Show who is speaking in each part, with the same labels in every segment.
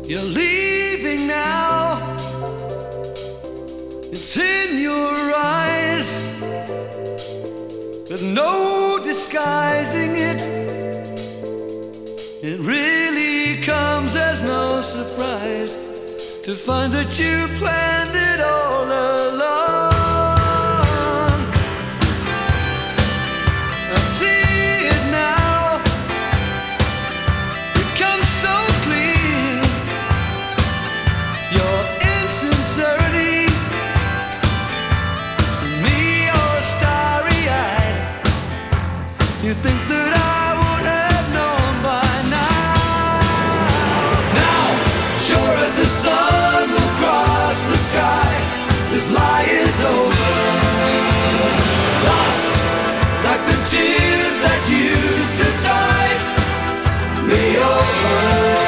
Speaker 1: You're leaving now. It's in your eyes, but no disguising it. It really comes as no surprise to find that you planned it all along. I see it now. It comes so clear. Your insincerity, and me all starry-eyed. You think that I would have known by now. Now, sure as the sun will cross the sky, this lie is over. Lost like the tears that used to tide me over.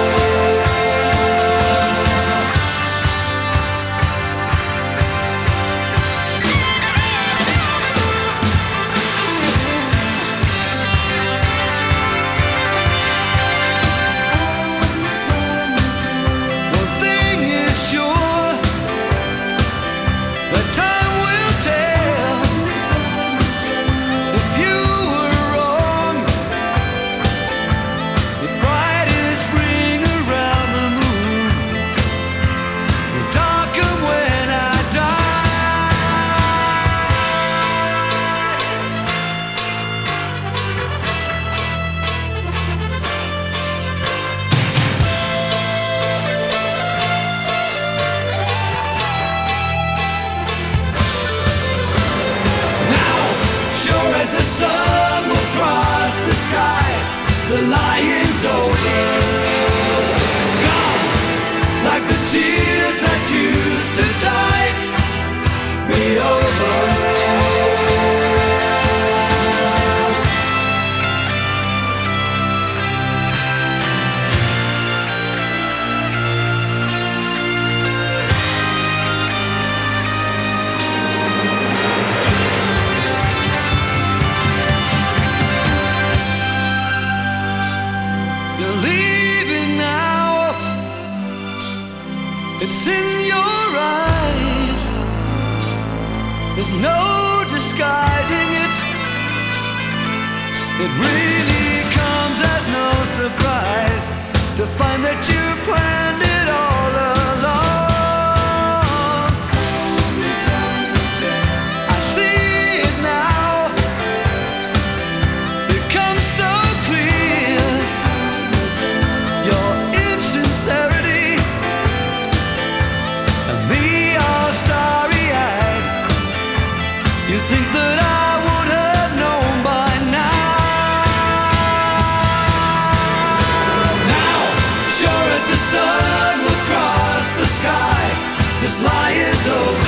Speaker 1: The sun will cross the sky, the lion's over. Gone, like the tears that used to tide me over. It's in your eyes. There's no disguising it. It really comes as no surprise to find that you planned it all along. I see it now. It comes so clear. Your insincerity, me all starry-eyed. You think that I would have known by now. Now, sure as the sun will cross the sky, this lie is over.